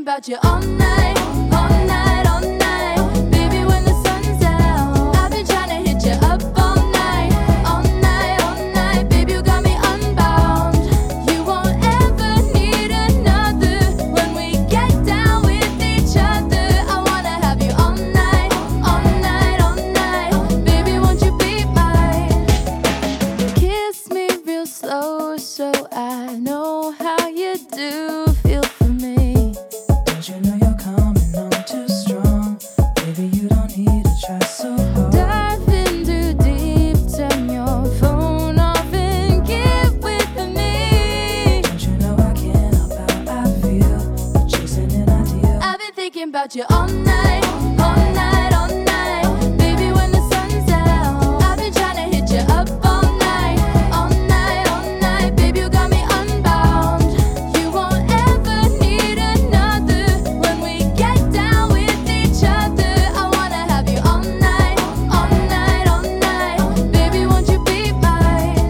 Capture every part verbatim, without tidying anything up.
about you all night, all night, all night. Baby, when the sun's down, I've been trying to hit you up all night, all night, all night. Baby, you got me unbound. You won't ever need another. When we get down with each other, I wanna have you all night, all night, all night. Baby, won't you be mine? Kiss me real slow so I know how you do feel for me. Don't you know you're coming on too strong? Baby, you don't need to try so hard. Dive in too deep, turn your phone off and get with me. Don't you know I can't help how I feel, chasing an ideal. I've been thinking about you all night, all night, all night. Baby, when the sun's down, I've been trying to hit you up all night, all night, all night. Baby, you got me unbound. You won't ever need another. When we get down with each other, I wanna have you all night, all night, all night. Baby, won't you be mine?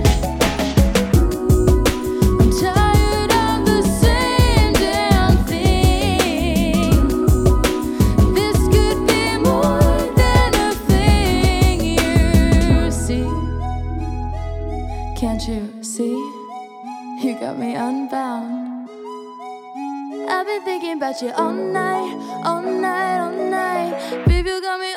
I'm tired of the same damn thing. This could be more than a thing. You see? Can't you see? You got me unbound. I've been thinking about you all night, all night, all night. Baby, you got me